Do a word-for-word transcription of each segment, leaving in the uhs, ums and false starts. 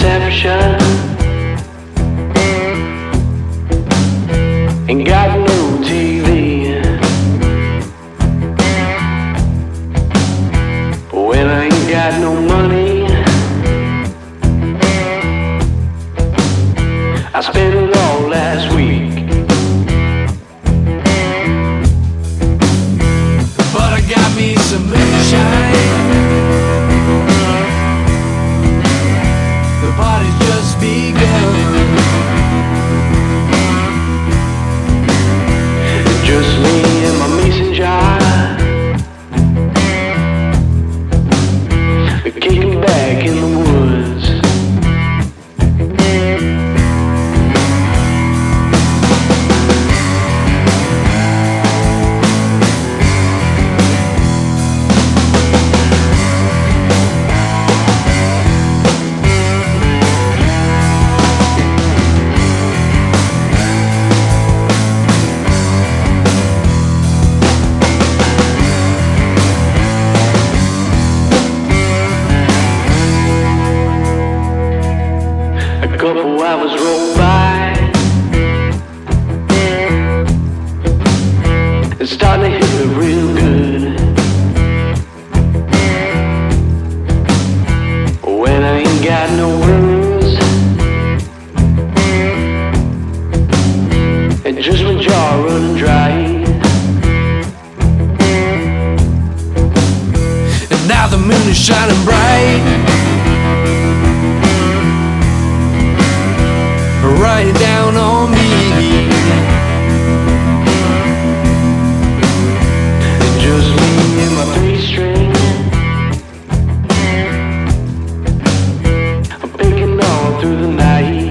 reception. Ain't got no T V. When I ain't got no money, I spent it all last week. But I got me some moonshine. The party's just begun. Just me and my mason jar, kicking back in the woods. A couple hours roll by, it's starting to hit me real good. When I ain't got no worries, and just my jaw running dry. And now the moon is shining bright, right down on me. Just me and my three string, I'm picking all through the night.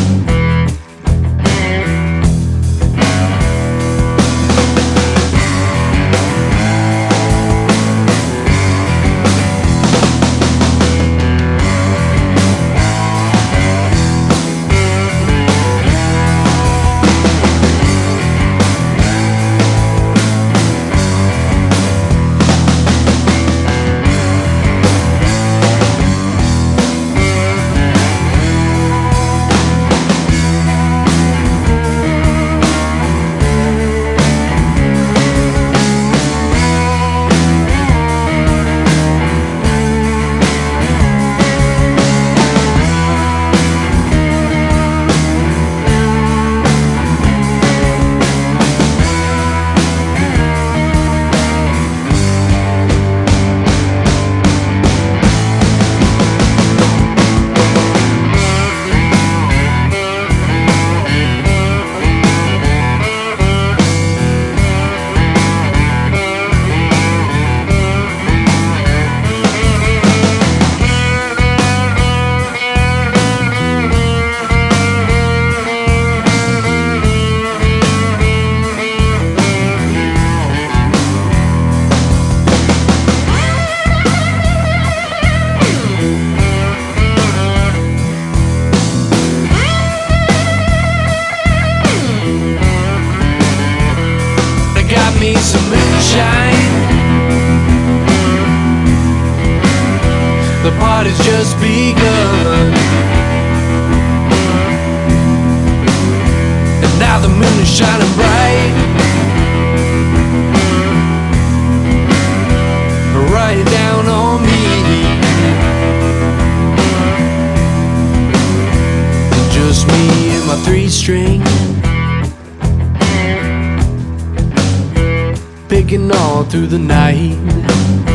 Me some moonshine. The party's just begun, and now the moon is shining bright, right down on me. Just me and my three string, picking all through the night.